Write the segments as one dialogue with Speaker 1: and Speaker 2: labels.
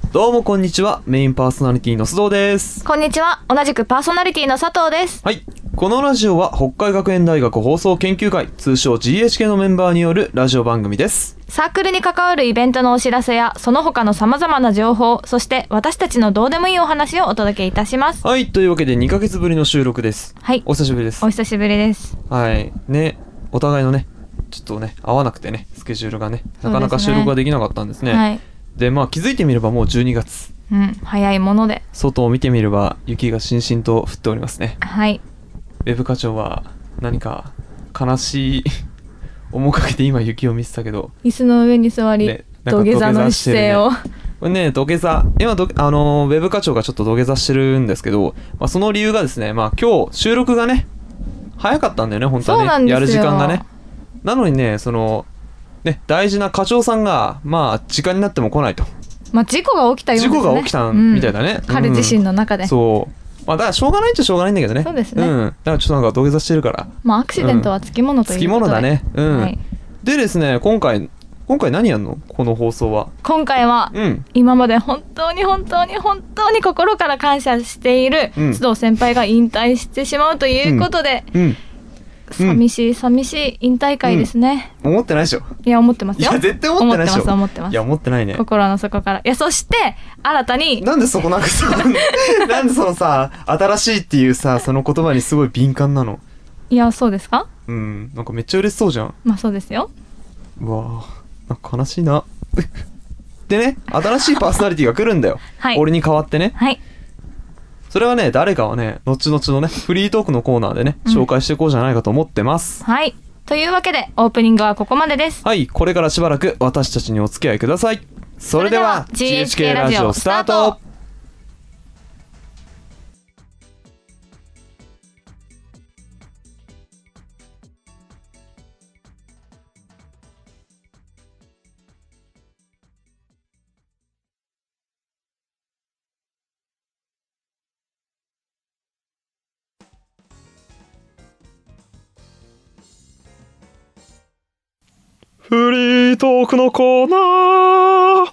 Speaker 1: どうもこんにちは。メインパーソナリティの須藤です。
Speaker 2: こんにちは。同じくパーソナリティの佐藤です。
Speaker 1: はい。このラジオは北海学園大学放送研究会、通称 GHK のメンバーによるラジオ番組です。
Speaker 2: サークルに関わるイベントのお知らせやその他の様々な情報、そして私たちのどうでもいいお話をお届けいたします。
Speaker 1: はい。というわけで2ヶ月ぶりの収録です。
Speaker 2: はい。
Speaker 1: お久しぶりです。
Speaker 2: お久しぶりです。
Speaker 1: はい。ね、お互いのね、ちょっとね、合わなくてね、スケジュールがね、なかなか収録ができなかったんですね。
Speaker 2: はい。
Speaker 1: で、まあ気づいてみればもう12月。
Speaker 2: うん、早いもので。
Speaker 1: 外を見てみれば雪がしんしんと降っておりますね。
Speaker 2: はい。
Speaker 1: ウェブ課長は何か悲しい面影で今雪を見てたけど、
Speaker 2: 椅子の上に座り、
Speaker 1: ね、
Speaker 2: 土下座の姿勢を、
Speaker 1: これね、土下座今ウェブ課長がちょっと土下座してるんですけど、まあ、その理由がですね、まあ今日収録がね早かったんだよね、本当はね、やる時間がね。なのにね、そのね、大事な課長さんがまあ時間になっても来ないと。
Speaker 2: まあ事故が起きたようですね。
Speaker 1: 事故が起きたみたいだね、
Speaker 2: 彼自身の中で。
Speaker 1: そう、まあだからしょうがないっちゃしょうがないんだけどね。
Speaker 2: そうですね。
Speaker 1: だからちょっとなんか土下座してるから。
Speaker 2: まあアクシデントはつきものということで。
Speaker 1: つきものだね。
Speaker 2: はい。
Speaker 1: でですね、今回何やんの？この放送は。
Speaker 2: 今回は、今まで本当に心から感謝している須藤先輩が引退してしまうということで、寂しい引退会ですね。
Speaker 1: 思ってないでしょ。
Speaker 2: いや、思ってますよ。
Speaker 1: いや、絶対思ってないでしょ。
Speaker 2: 思ってます。
Speaker 1: いや、思ってないね。
Speaker 2: 心の底から。いや、そして新たに、
Speaker 1: なんでそこなんかさなんでそのさ、新しいっていうさ、その言葉にすごい敏感なの。
Speaker 2: いや、そうですか？
Speaker 1: なんかめっちゃ嬉しそうじゃん。
Speaker 2: まあそうですよ。
Speaker 1: うわぁ、なんか悲しいなでね、新しいパーソナリティが来るんだよ。
Speaker 2: はい。
Speaker 1: 俺に代わってね。
Speaker 2: はい。
Speaker 1: それはね、誰かはね、後々のね、フリートークのコーナーでね、紹介していこうじゃないかと思ってます。
Speaker 2: はい。というわけで、オープニングはここまでです。
Speaker 1: はい、これからしばらく私たちにお付き合いください。それでは、GHK ラジオスタート。フリートークのコーナー。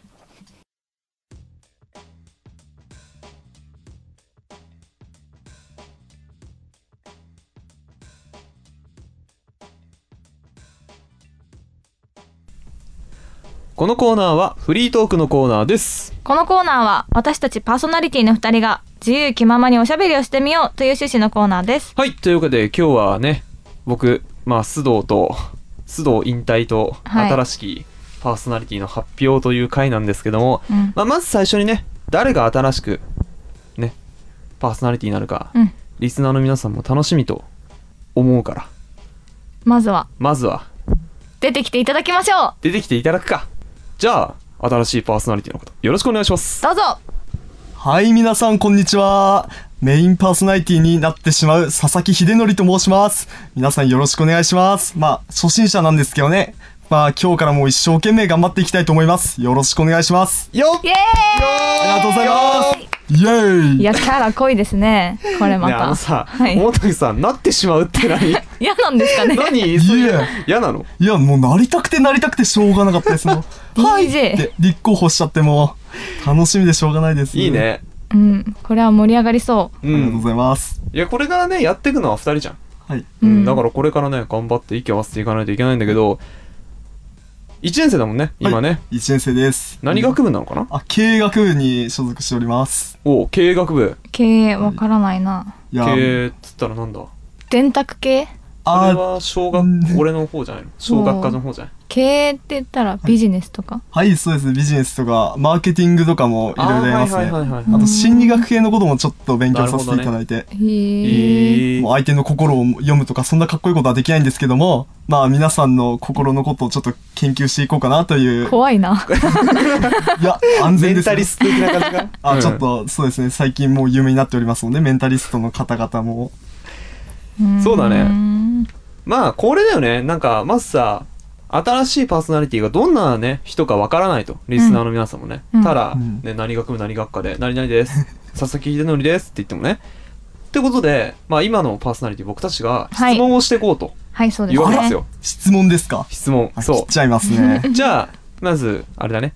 Speaker 1: このコーナーはフリートークのコーナーです。
Speaker 2: このコーナーは私たちパーソナリティの2人が自由気ままにおしゃべりをしてみようという趣旨のコーナーです。
Speaker 1: はい、というわけで今日はね、僕、まあ須藤引退と新しきパーソナリティの発表という回なんですけども、まず最初にね、誰が新しくねパーソナリティになるか、リスナーの皆さんも楽しみと思うから、まずは
Speaker 2: 出てきていただきましょう。
Speaker 1: 出てきていただくか。じゃあ新しいパーソナリティの方よろしくお願いします。
Speaker 2: どうぞ。
Speaker 3: はい、皆さんこんにちは。メインパーソナリティになってしまう佐々木秀則と申します。皆さんよろしくお願いします。まあ初心者なんですけどね、まあ今日からもう一生懸命頑張っていきたいと思います。よろしくお願いします。
Speaker 1: よっ、
Speaker 2: イエーイ。
Speaker 3: ありがとうございます。イエーイ。
Speaker 2: いや、キャラ濃いですね。これまた。
Speaker 1: ね、さ、大竹さん、なってしまうって何？
Speaker 2: 嫌なんですかね。
Speaker 1: 何？嫌なの？
Speaker 3: いや、もうなりたくてしょうがなかったですもん。はいって立候補しちゃっても楽しみでしょうがないです。
Speaker 1: いいね。
Speaker 2: これは盛り上がりそう。
Speaker 3: ありがとうございます。
Speaker 1: いや、これからね、やっていくのは2人じゃん。
Speaker 3: はい。
Speaker 1: だからこれからね、頑張って息を合わせていかないといけないんだけど、1年生だもんね、今ね。
Speaker 3: 1年生です。
Speaker 1: 何学部なのかな？
Speaker 3: 経営学部に所属しております。
Speaker 1: お、経営学部。
Speaker 2: 経営わからないな。
Speaker 1: 経営っつったらなんだ？
Speaker 2: 電卓系？
Speaker 1: それは俺の方じゃないの？小学科の方じゃない？
Speaker 2: 経営って言ったらビジネスとか？
Speaker 3: はい、そうです。ビジネスとかマーケティングとかもいろいろやりますね。あと心理学系のこともちょっと勉強させていただいて、もう相手の心を読むとかそんなかっこいいことはできないんですけども、まあ皆さんの心のことをちょっと研究していこうかなという。
Speaker 2: 怖いな。
Speaker 3: いや、安全です。
Speaker 1: メンタリスト的な感じか。
Speaker 3: ちょっとそうですね、最近もう有名になっておりますので、メンタリストの方々も。
Speaker 1: そうだね。まあこれだよね。なんかまずさ、新しいパーソナリティがどんなね人かわからないと、リスナーの皆さんもね、ただ、ね、何学部何学科で何々です佐々木秀則ですって言ってもね、ってことで、まあ今のパーソナリティ僕たちが質問をしていこうというわけですよ。
Speaker 3: 質問ですか？
Speaker 1: 質問。そう。
Speaker 3: 切っちゃいますね。
Speaker 1: じゃあまずあれだね、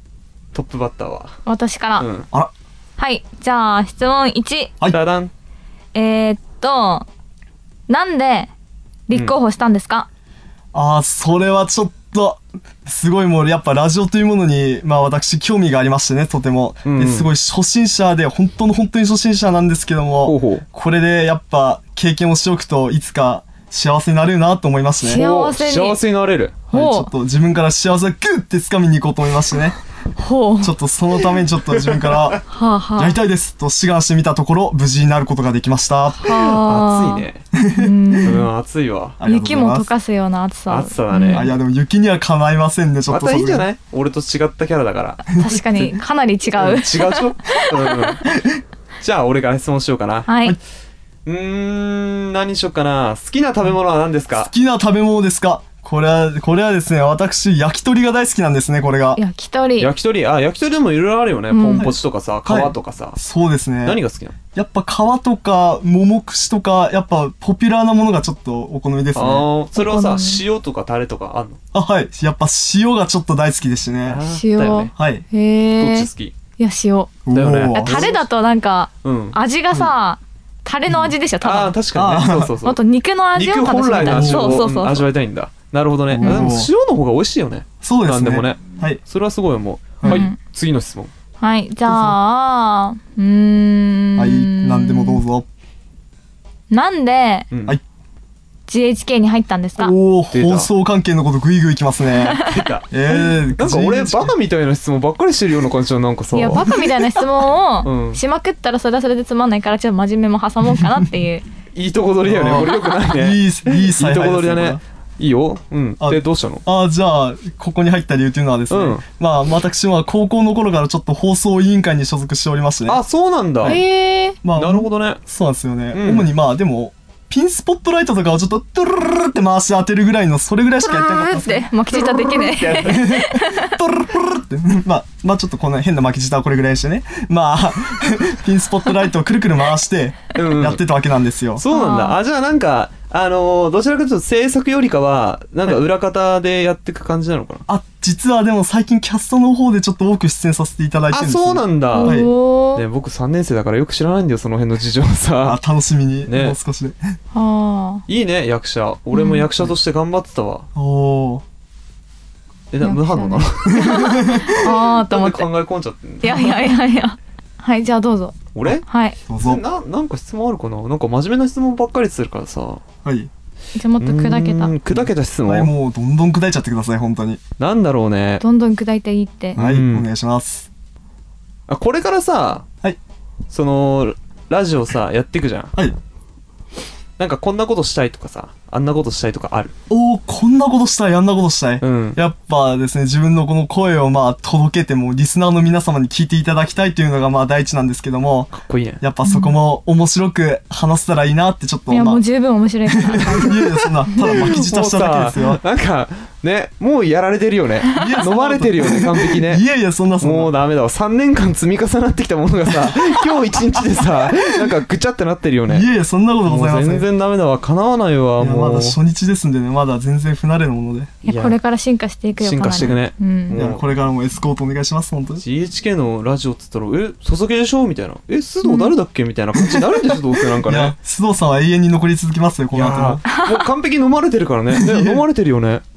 Speaker 1: トップバッターは。
Speaker 2: 私から。
Speaker 3: あら。
Speaker 2: はい。じゃあ、質問1。
Speaker 3: はい。
Speaker 1: ダダン。
Speaker 2: なんで立候補したんですか？
Speaker 3: それはちょっと、すごいもうやっぱラジオというものに、私興味がありましてね、とても。すごい初心者で、本当に初心者なんですけども、これでやっぱ経験をしておくといつか幸せになれるなと思いましてね。
Speaker 1: 幸せになれる。
Speaker 3: はい、ちょっと自分から幸せをグッて掴みに行こうと思いましてね。ちょっとそのためにちょっと自分からやりたいですと志願してみたところ無事になることができました。
Speaker 1: 暑いね。暑いわ。
Speaker 2: 雪も溶かすような暑さ
Speaker 1: だね。
Speaker 3: いやでも雪にはかないませんね。ちょっと
Speaker 1: またいいんじゃない？俺と違ったキャラだから。
Speaker 2: 確かにかなり違う。
Speaker 1: 違うでしょ？じゃあ俺から質問しようかな。
Speaker 2: はい。
Speaker 1: 何しようかな。好きな食べ物は何ですか？
Speaker 3: 好きな食べ物ですか？これはですね、私、焼き鳥が大好きなんですね、これが。
Speaker 2: 焼き鳥
Speaker 1: でもいろいろあるよね。ポンポチとかさ、皮とかさ。
Speaker 3: そうですね。
Speaker 1: 何が好きなの？
Speaker 3: やっぱ皮とか、桃串とか、やっぱポピュラーなものがちょっとお好みですね。
Speaker 1: それはさ、塩とかタレとかあんの？
Speaker 3: はい。やっぱ塩がちょっと大好きでしてね。
Speaker 2: 塩。
Speaker 3: はい。
Speaker 2: へ
Speaker 1: どっち好き？
Speaker 2: いや、塩。
Speaker 1: だよね。
Speaker 2: タレだとなんか、味がさ、タレの味でしょ、多分。
Speaker 1: 確かにね。そう。
Speaker 2: もっと肉の味を楽しみたい。
Speaker 1: 肉本来の味を味わいたいんだ。なるほどね。でも塩の方が美味しいよね。
Speaker 3: そうですね。
Speaker 1: なんでもね。
Speaker 3: はい。
Speaker 1: それはすごい思う。はい。次の質問。
Speaker 2: はい。じゃあ、
Speaker 3: はい。何でもどうぞ。
Speaker 2: なんで、
Speaker 3: はい。
Speaker 2: GHK に入ったんですか？
Speaker 3: 放送関係のことグイグイきますね。
Speaker 1: 出た。なんか俺バカみたいな質問ばっかりしてるような感じはなんかさ。
Speaker 2: いやバカみたいな質問をしまくったらそれはそれでつまんないからちょっと真面目も挟もうかなっていう。
Speaker 1: いいとこ取りだよね。俺よくないね。
Speaker 3: いいとこ
Speaker 1: 取りだね。いいよ。でどうしたの？
Speaker 3: じゃあここに入った理由というのはですね、私は高校の頃からちょっと放送委員会に所属しておりましてね。
Speaker 1: そうなんだ。
Speaker 2: なる
Speaker 1: ほどね。
Speaker 3: そうなんですよね。主にでもピンスポットライトとかをちょっとトゥルルルって回して当てるぐらいのそれぐらいしかやってなかったんです
Speaker 2: よ。巻き舌できねえ。
Speaker 3: トゥルルルってちょっとこんな変な巻き舌はこれぐらいしてね。ピンスポットライトをくるくる回してやってたわけなんですよ。
Speaker 1: そうなんだ。じゃあなんかどちらかというと制作よりかはなんか裏方でやっていく感じなのかな？
Speaker 3: 実はでも最近キャストの方でちょっと多く出演させていただいてるんですよ。
Speaker 1: そうなんだ。
Speaker 3: はい。
Speaker 1: 僕3年生だからよく知らないんだよその辺の事情さ。
Speaker 3: 楽しみにもう少しで。
Speaker 1: いいね役者。俺も役者として頑張ってたわ。無反応なの？と思って考え込んじゃってんの？
Speaker 2: いや。はいじゃあどうぞ。
Speaker 1: 俺？
Speaker 2: はい。
Speaker 3: どうぞ。
Speaker 1: なんか質問あるかな？なんか真面目な質問ばっかりするからさ。
Speaker 3: はい。
Speaker 2: じゃあもっと砕
Speaker 1: けた質問。
Speaker 3: もうどんどん砕いちゃってください本当に。
Speaker 1: なんだろうね。
Speaker 2: どんどん砕いていいって。
Speaker 3: はい、お願いします。
Speaker 1: これからさ、そのラジオさやっていくじゃん。
Speaker 3: はい。
Speaker 1: なんかこんなことしたいとかさ、あんなことしたいとかある？
Speaker 3: こんなことしたい、あんなことしたい。やっぱですね、自分のこの声を届けてもリスナーの皆様に聞いていただきたいというのが第一なんですけども。
Speaker 1: かっこいいね。
Speaker 3: やっぱそこも面白く話せたらいいなってちょっと。
Speaker 2: いやもう十分面白いから。
Speaker 3: いやそんなただ巻き舌しただけですよ。
Speaker 1: なんかね、もうやられてるよね。飲まれてるよね完璧ね。
Speaker 3: いやそんな
Speaker 1: もうダメだわ。3年間積み重なってきたものがさ、今日1日でさ、なんかぐちゃってなってるよね。
Speaker 3: いやそんなことございません。
Speaker 1: 全然ダメだわ。叶わないわ。もう
Speaker 3: まだ初日ですんでね、まだ全然不慣れなもので。
Speaker 2: いやこれから進化していくよ。
Speaker 1: 進化していくね。
Speaker 3: いやこれからもエスコートお願いします本当に。
Speaker 1: GHK のラジオっつったら佐々木でしょみたいな。須藤誰だっけみたいな感じになるんでしょどうせなんかね。いや
Speaker 3: 須藤さんは永遠に残り続きますよこの後も。も
Speaker 1: う完璧飲まれてるからね。飲まれてるよね。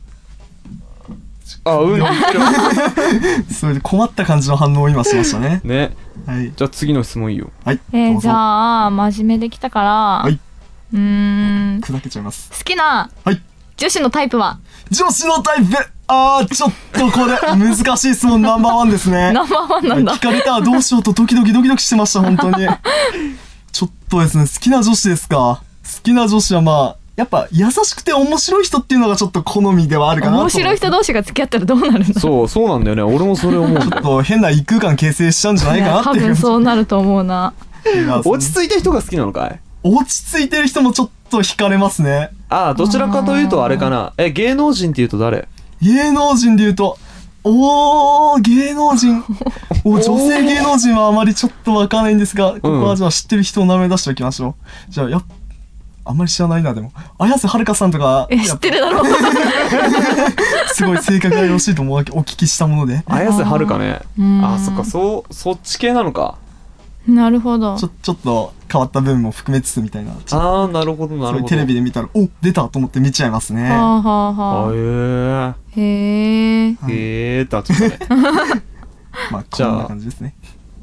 Speaker 3: それで困った感じの反応を今しましたね。
Speaker 1: ね。はい。じゃあ次の質問いいよ。
Speaker 3: はい。
Speaker 2: じゃあ真面目できたから。はい。
Speaker 3: 砕けちゃいます。
Speaker 2: 好きな女子のタイプは？
Speaker 3: 女子のタイプ。ちょっとこれ難しい質問ナンバーワンですね。
Speaker 2: ナンバーワンなんだ。
Speaker 3: 聞かれたらどうしようとドキドキしてました本当に。ちょっとですね好きな女子ですか。好きな女子はやっぱ優しくて面白い人っていうのがちょっと好みではあるかなと。
Speaker 2: 面白い人同士が付き合ったらどうなるんだ。
Speaker 1: そうなんだよね。俺もそれ思う。
Speaker 3: ちょっと変な異空間形成しちゃうんじゃないかなっていう。
Speaker 2: 多分そうなると思うな。
Speaker 1: 落ち着いた人が好きなのかい？
Speaker 3: 落ち着いてる人もちょっと惹かれますね。
Speaker 1: どちらかというとあれかな。芸能人っていうと誰？
Speaker 3: 芸能人でいうと芸能人女性芸能人はあまりちょっとわかんないんですが、ここはじゃあ知ってる人の名前出しておきましょう。じゃああんまり知らないな、でも。綾瀬はるかさんとか。
Speaker 2: 知ってるだろう。
Speaker 3: すごい性格がよろしいとお聞きしたもので。
Speaker 1: 綾瀬はるかね。あ、そっか、そっち系なのか。
Speaker 2: なるほど。
Speaker 3: ちょっと変わった部分も含めつつみたいな。
Speaker 1: ああ、なるほど、なるほど。
Speaker 3: テレビで見たら、お、出たと思って見ちゃいますね。
Speaker 2: はあはあはあ。
Speaker 1: へえ。
Speaker 2: へえ。
Speaker 1: へえってなっちゃったね。
Speaker 3: まあ、こんな感じですね。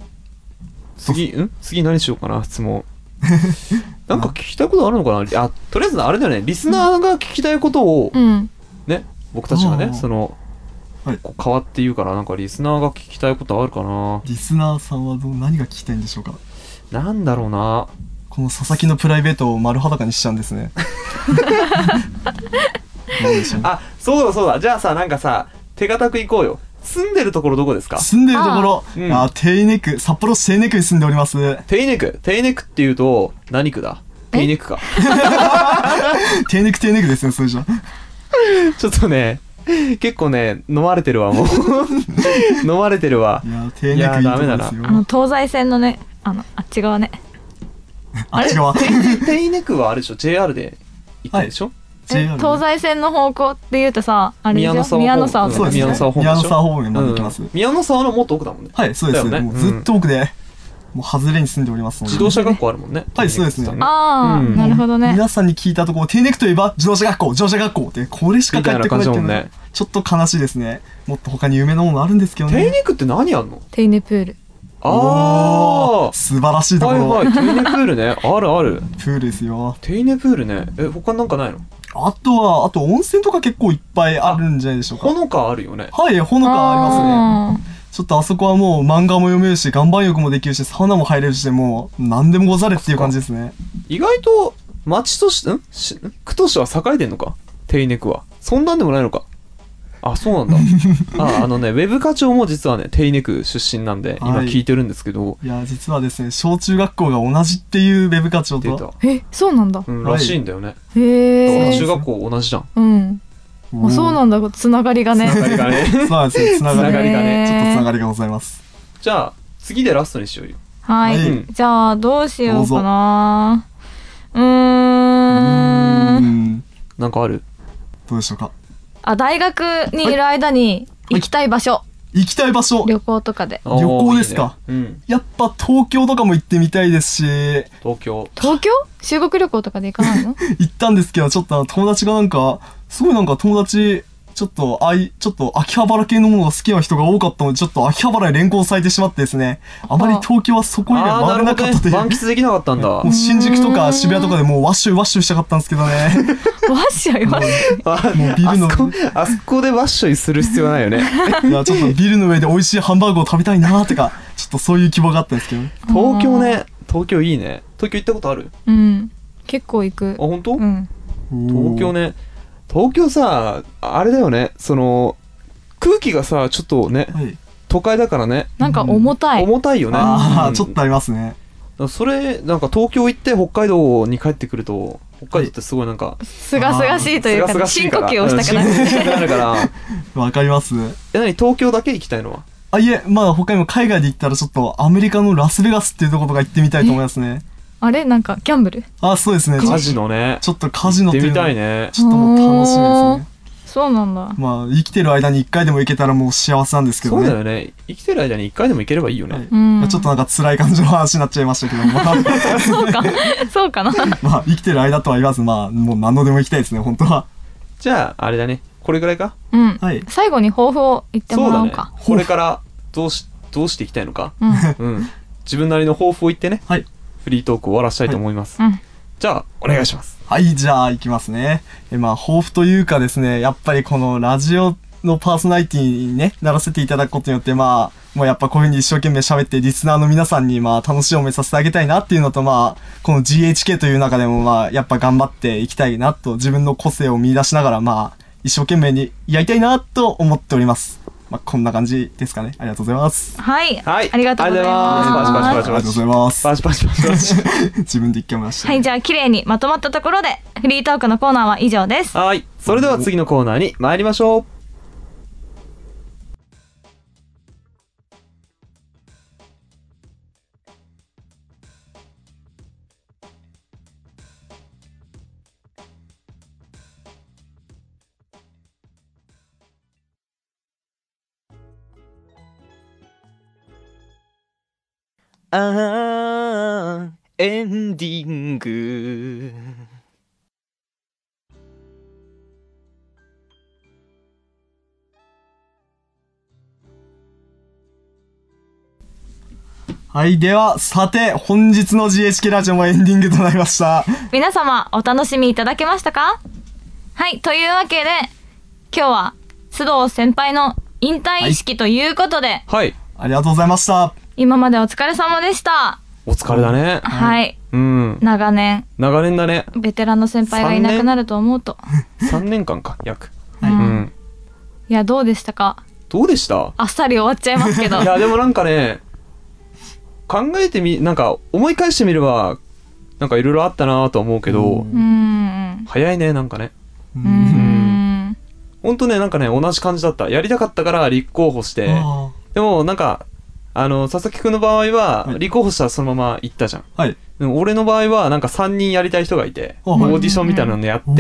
Speaker 1: 次何しようかな、質問。なんか聞きたいことあるのかな。あ、とりあえずあれだよね、リスナーが聞きたいことを、ね、僕たちがね、変わって言うから、なんかリスナーが聞きたいことあるかな。
Speaker 3: リスナーさんは何が聞きたいんでしょうか。
Speaker 1: なんだろうな。
Speaker 3: この佐々木のプライベートを丸裸にしちゃうんですね。
Speaker 1: あ、そうだ。じゃあさ、なんかさ、手堅く行こうよ。住んでるところどこですか？
Speaker 3: 住んでるところ、手稲区、札幌市手稲区に住んでおります。
Speaker 1: 手稲区っていうと、何区だ？手稲区か。
Speaker 3: 手稲区ですね、それじゃ。
Speaker 1: ちょっとね、結構ね、飲まれてるわ、もう。飲まれてるわ。
Speaker 3: いや、手稲区いいとこですよ。
Speaker 2: 東西線のね、あっち側ね。
Speaker 3: あっち側。
Speaker 1: 手稲区はあれでしょ？ JR で行ったでしょ？
Speaker 2: 東西線の方向って言うとさ、あれでしょ？宮の沢
Speaker 3: そうですね。宮の沢方面まで行きます。
Speaker 1: 宮の沢のもっと奥だもんね。
Speaker 3: はい、そうですね。もうずっと奥で、もう外れに住んでおりますので。
Speaker 1: 自動車学校あるもんね。
Speaker 3: はい、そうですね。
Speaker 2: ああ、なるほどね。
Speaker 3: 皆さんに聞いたところ、手稲区といえば自動車学校って、これしか返ってこないっていうのは、ちょっと悲しいですね。もっと他に有名なものあるんですけどね。
Speaker 1: 手稲区って何あんの？
Speaker 2: 手稲プール。
Speaker 1: ああ、
Speaker 3: 素晴らしいところ。
Speaker 1: はいはい、手稲プールね。ある。
Speaker 3: プールですよ。
Speaker 1: 手稲プールね。他なんかないの？
Speaker 3: あと温泉とか結構いっぱいあるんじゃないでしょうか。
Speaker 1: ほのかあるよね。
Speaker 3: はい、ほのかありますね。ちょっとあそこはもう漫画も読めるし、岩盤浴もできるし、サウナも入れるし、もう何でもござれっていう感じですね。
Speaker 1: 意外と町として、区としては栄えてんのか？手稲区は。そんなんでもないのか？あ、そうなんだ。ウェブ課長も実はね、手稲区出身なんで、今聞いてるんですけど。
Speaker 3: いや、実はですね、小中学校が同じっていうウェブ課長と。
Speaker 2: そうなんだ。
Speaker 1: らしいんだよね。
Speaker 2: へ
Speaker 1: え。中学校同じじゃん。
Speaker 2: うん。そうなんだ、つながりがね。
Speaker 3: そうなんですよ、つながりがね。ちょっとつながりがございます。
Speaker 1: じゃあ、次でラストにしようよ。
Speaker 2: はい。じゃあ、どうしようかな。
Speaker 1: なんかある？
Speaker 3: どうでしょうか。
Speaker 2: 大学にいる間に行きたい場所。
Speaker 3: 行きたい場所。
Speaker 2: 旅行とかで。
Speaker 3: 旅行ですか。やっぱ東京とかも行ってみたいですし。
Speaker 1: 東京
Speaker 2: 修学旅行とかで行かないの？
Speaker 3: 行ったんですけど、ちょっと友達がすごい友達、ちょっと秋葉原系のものが好きな人が多かったので、ちょっと秋葉原に連行されてしまってですね、あまり東京はそこ以来回れなかったで。
Speaker 1: 満喫できなかったんだ。
Speaker 3: もう新宿とか渋谷とかでもうワッシュしたかったんですけどね。
Speaker 2: ワッシュ
Speaker 3: もうビルの
Speaker 1: あそこでワッシュする必要ないよね。
Speaker 3: いや、ちょっとビルの上で美味しいハンバーグを食べたいなーってか、ちょっとそういう希望があったんですけど。
Speaker 1: 東京いいね。東京行ったことある？
Speaker 2: 結構行く。
Speaker 1: あ、本当？東京ね。東京さ、あれだよね、空気がさ、ちょっとね、都会だからね。
Speaker 2: なんか重たい。
Speaker 1: 重たいよね。
Speaker 3: ちょっとありますね。
Speaker 1: それ、なんか東京行って北海道に帰ってくると、北海道ってすごいなんか、
Speaker 2: すがすがしいというか、深呼吸をしたく
Speaker 1: なるから。
Speaker 3: わかります。
Speaker 1: 何、東京だけ行きたいのは？
Speaker 3: いえ、まあ他にも海外で行ったらちょっとアメリカのラスベガスっていうところとか行ってみたいと思いますね。
Speaker 2: あれなんかギャンブル？
Speaker 3: そうですね。
Speaker 1: カジノね。
Speaker 3: ちょっとカジノっていうの
Speaker 1: 行ってみたいね。
Speaker 3: ちょっともう楽しみですね。
Speaker 2: そうなんだ。
Speaker 3: まあ生きてる間に1回でも行けたらもう幸せなんですけどね。
Speaker 1: そうだよね。生きてる間に1回でも行ければいいよね。
Speaker 3: ちょっとなんか辛い感じの話になっちゃいましたけども。
Speaker 2: そうかな。
Speaker 3: まあ生きてる間とは言わず、まあもう何度でも行きたいですね、本当は。
Speaker 1: じゃああれだね。これぐらいか？
Speaker 2: 最後に抱負を言ってもらおうか。
Speaker 1: これからどうしていきたいのか。自分なりの抱負を言ってね。フリートークを終わらせたいと思います。じゃあお願いします。
Speaker 3: はい、じゃあ行きますね。まあ抱負というかですね、やっぱりこのラジオのパーソナリティにね、ならせていただくことによって、まあもうやっぱこういう風に一生懸命喋ってリスナーの皆さんにまあ楽しい思いさせてあげたいなっていうのと、まあこの GHK という中でもまあやっぱ頑張っていきたいなと、自分の個性を見出しながらまあ一生懸命にやりたいなと思っております。まあ、こんな感じですかね。ありがとうございます。
Speaker 2: はい。ありがとうございます。
Speaker 3: ありがとうございます。
Speaker 1: パチパチパチパチ。
Speaker 3: 自分で言っちゃいました。
Speaker 2: はい、じゃあ綺麗にまとまったところでフリートークのコーナーは以上です。
Speaker 1: はい。それでは次のコーナーに参りましょう。
Speaker 4: エンディング。
Speaker 3: はい。では、さて、本日の GHK ラジオもエンディングとなりました。
Speaker 2: 皆様、お楽しみいただけましたか？はい。というわけで、今日は、須藤先輩の引退式ということで、
Speaker 1: はい。
Speaker 3: ありがとうございました。
Speaker 2: 今までお疲れ様でした。
Speaker 1: お疲れだね。
Speaker 2: はい。
Speaker 1: うん。
Speaker 2: 長年
Speaker 1: だね。
Speaker 2: ベテランの先輩がいなくなると思うと。
Speaker 1: 3年間か、約。
Speaker 2: はい。うん。いや、どうでしたか？
Speaker 1: どうでした？
Speaker 2: あっさり終わっちゃいますけど。
Speaker 1: いや、でもなんかね、なんか思い返してみれば、なんかいろいろあったなと思うけど、早いね、なんかね。ほんとね、なんかね、同じ感じだった。やりたかったから立候補して、でもなんか、佐々木くんの場合は、立候補したらそのまま行ったじゃん。はい。でも俺の場合は、なんか3人やりたい人がいて、オーディションみたいなのやって、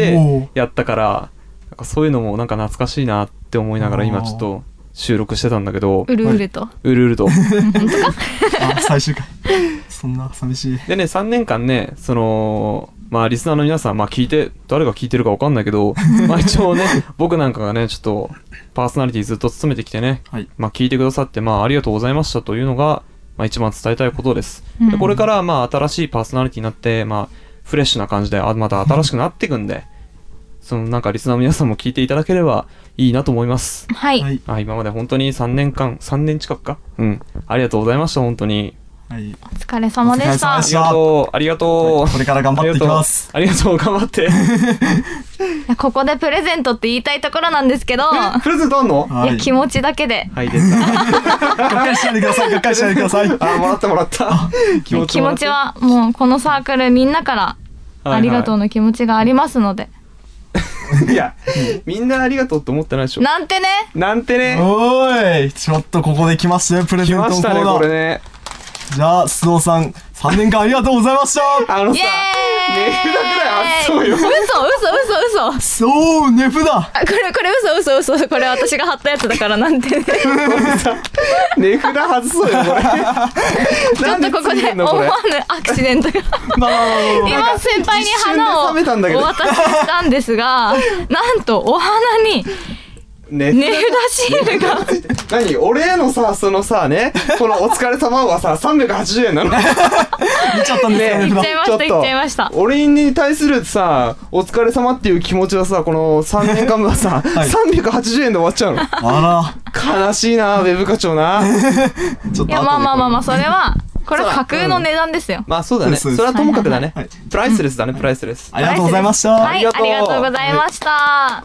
Speaker 1: やったから、なんかそういうのもなんか懐かしいなって思いながら今ちょっと、収録してたんだけど、
Speaker 2: うるうると
Speaker 3: 本当か？あ、最終回。そんな寂しい。
Speaker 1: でね、3年間ね、まあリスナーの皆さん、まあ誰が聞いてるか分かんないけど、まあ一応ね、僕なんかがね、ちょっとパーソナリティずっと務めてきてね、はい、まあ聞いてくださって、まあありがとうございましたというのが、まあ一番伝えたいことです。でこれからまあ新しいパーソナリティになって、まあフレッシュな感じで、また新しくなっていくんで、なんかリスナーの皆さんも聞いていただければいいなと思います。
Speaker 2: はい。
Speaker 1: 今まで本当に3年近くか。ありがとうございました、本当に。
Speaker 3: はい。
Speaker 2: お疲れ様でした。
Speaker 1: ありがとう。
Speaker 3: これから頑張っていきます。
Speaker 1: ありがとう、頑張って。
Speaker 2: ここでプレゼントって言いたいところなんですけど。
Speaker 1: プレゼントあんの？
Speaker 2: いや、気持ちだけで。
Speaker 1: はい、出た。
Speaker 3: がっかりしないでください、がっかりしないでください。
Speaker 1: もらった。
Speaker 2: 気持ちは、もうこのサークルみんなから、ありがとうの気持ちがありますので。
Speaker 1: いや、みんなありがとうって思ってないでしょ。
Speaker 2: なんてね。
Speaker 3: おーい、ちょっとここで来ましたよ、プレゼントのコーナー。
Speaker 1: 来ましたね、これね。
Speaker 3: じゃあ、須藤さん、3年間ありがとうございました。
Speaker 1: 値札くらい発送よ。
Speaker 2: 嘘。
Speaker 3: そう、値札。こ
Speaker 2: れ嘘。これ私が貼ったやつだからなんてね。
Speaker 1: 値札外そうよ、これ。
Speaker 2: ちょっとここで思わぬアクシデントが。今、先輩に花をお渡ししたんですが、なんとお花に、値札シールが。
Speaker 1: 何？俺へのさ、このお疲れ様はさ、380円なの？
Speaker 3: 見ちゃったんで
Speaker 2: 言っちゃいました。
Speaker 1: 俺に対するさ、お疲れ様っていう気持ちはさ、この3年間分はさ、380円で終わっちゃうの。
Speaker 3: あ
Speaker 1: ら。悲しいな、ウェブ課長な。
Speaker 2: いや、まあ、それは、これは架空の値段ですよ。
Speaker 1: まあそうだね。それはともかくだね。プライスレスだね、プライスレス。
Speaker 3: ありがとうございました。
Speaker 2: はい、ありがとうございました。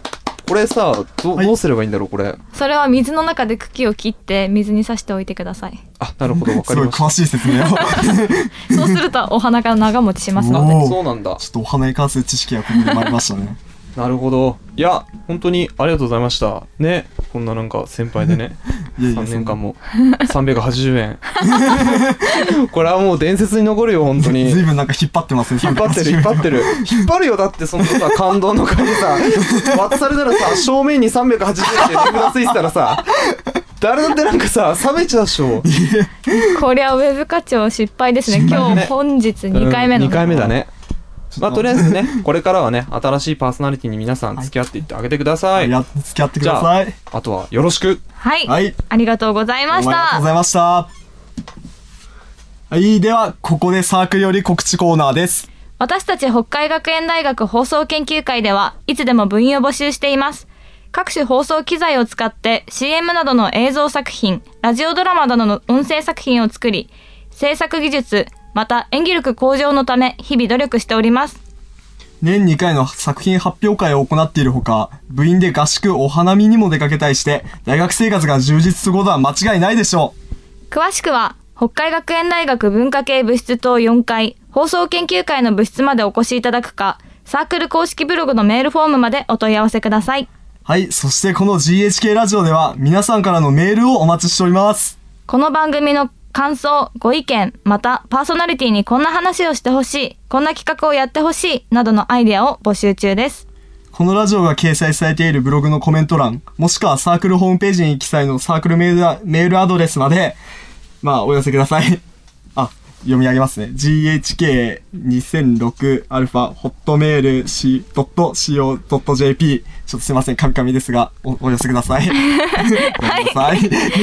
Speaker 1: これさ、どうすればいいんだろう、これ。
Speaker 2: それは水の中で茎を切って水に刺しておいてください。
Speaker 1: あ、なるほど、わかりました。
Speaker 3: すごい詳しい説明を。
Speaker 2: そうするとお花が長持ちしますので。
Speaker 1: そうなんだ。
Speaker 3: ちょっとお花に関する知識がここでもありましたね。
Speaker 1: なるほど。いや、本当にありがとうございました。ね、こんななんか先輩でね、3年間も380円。これはもう伝説に残るよ、本当に。
Speaker 3: 随分なんか引っ張ってますね、
Speaker 1: 引っ張ってる。引っ張るよ、だってそのさ、感動の回でさ、渡されたらさ、正面に380円で値札ついてたらさ、誰だってなんかさ、冷めちゃうでしょ。
Speaker 2: こりゃウェブ課長失敗ですね。今日本日2回目の。
Speaker 1: 2回目だね。まあとりあえずね、これからはね、新しいパーソナリティに皆さん付き合っていってあげてください。
Speaker 3: 付き合ってください。
Speaker 1: あとはよろしく。
Speaker 2: はい。ありがとうございました。
Speaker 3: ありがとうございました。はい、では、ここでサークルより告知コーナーです。
Speaker 2: 私たち北海学園大学放送研究会ではいつでも部員を募集しています。各種放送機材を使って CM などの映像作品、ラジオドラマなどの音声作品を作り、制作技術、また演技力向上のため日々努力しております。
Speaker 3: 年2回の作品発表会を行っているほか、部員で合宿、お花見にも出かけたりして、大学生活が充実することは間違いないでしょ
Speaker 2: う。詳しくは、北海学園大学文化系部室棟4階、放送研究会の部室までお越しいただくか、サークル公式ブログのメールフォームまでお問い合わせください。
Speaker 3: はい、そしてこの GHK ラジオでは皆さんからのメールをお待ちしております。
Speaker 2: この番組の感想、ご意見、またパーソナリティにこんな話をしてほしい、こんな企画をやってほしいなどのアイデアを募集中です。
Speaker 3: このラジオが掲載されているブログのコメント欄、もしくはサークルホームページに記載のサークルメールアドレスまで、お寄せください。 読み上げますね。GHK2006 アルファホットメール C.CO.jp ちょっとすいません、カミカミですが、お寄せください。
Speaker 2: はい。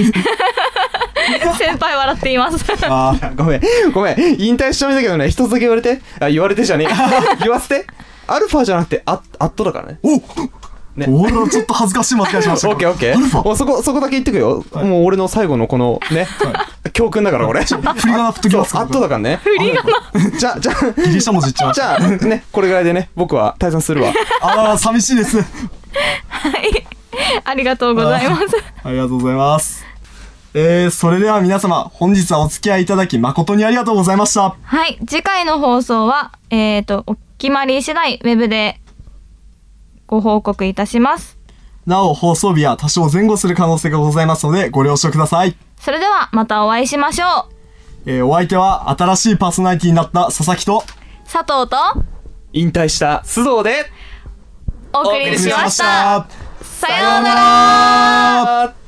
Speaker 2: 先輩笑っています。
Speaker 1: ごめん。引退しちゃうんだけどね、一つだけ言われて。言われてじゃねえ。言わせて。アルファじゃなくて、アットだからね。
Speaker 3: ね、俺はちょっと恥ずかしい間違いしました。
Speaker 1: オッケー。そこだけ言ってくよ。もう俺の最後のこのね、教訓だから俺。
Speaker 3: 振り仮名振っときますか。
Speaker 1: アットだからね。
Speaker 2: 振り仮
Speaker 1: 名。じゃあ、
Speaker 3: ギリシャ文字言っちゃいました。
Speaker 1: じゃあ、ね、これぐらいでね、僕は退散するわ。
Speaker 3: 寂しいです。
Speaker 2: はい。ありがとうございます。
Speaker 3: ありがとうございます。それでは皆様、本日はお付き合いいただき誠にありがとうございました。
Speaker 2: はい。次回の放送は、お決まり次第、ウェブでご報告いたします。
Speaker 3: なお、放送日は多少前後する可能性がございますので、ご了承ください。
Speaker 2: それでは、またお会いしましょ
Speaker 3: う。お相手は、新しいパーソナリティになった佐々木と、
Speaker 2: 佐藤と、
Speaker 1: 引退した須藤で、
Speaker 2: お送りしました。さようなら。